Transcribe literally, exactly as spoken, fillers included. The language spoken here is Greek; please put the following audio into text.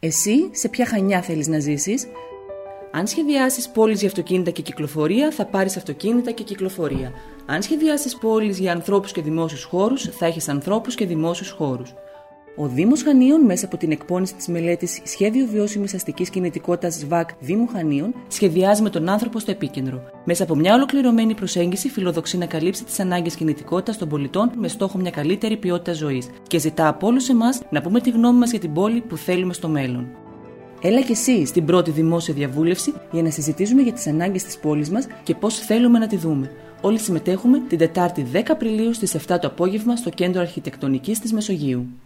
Εσύ σε ποια Χανιά θέλεις να ζήσεις? Αν σχεδιάσεις πόλεις για αυτοκίνητα και κυκλοφορία, θα πάρεις αυτοκίνητα και κυκλοφορία. Αν σχεδιάσεις πόλεις για ανθρώπους και δημόσιους χώρους, θα έχεις ανθρώπους και δημόσιους χώρους. Ο Δήμος Χανίων, μέσα από την εκπόνηση της μελέτης Σχέδιο Βιώσιμης Αστικής Κινητικότητας ΒΑΚ Δήμου Χανίων, σχεδιάζει με τον άνθρωπο στο επίκεντρο. Μέσα από μια ολοκληρωμένη προσέγγιση, φιλοδοξεί να καλύψει τις ανάγκες κινητικότητας των πολιτών με στόχο μια καλύτερη ποιότητα ζωής και ζητά από όλους εμάς να πούμε τη γνώμη μας για την πόλη που θέλουμε στο μέλλον. Έλα και εσύ στην πρώτη δημόσια διαβούλευση για να συζητήσουμε για τις ανάγκες της πόλης μας και πώς θέλουμε να τη δούμε. Όλοι συμμετέχουμε την Τετάρτη δέκα Απριλίου στις επτά το απόγευμα στο Κέντρο Αρχιτεκτονικής της Μεσογείου.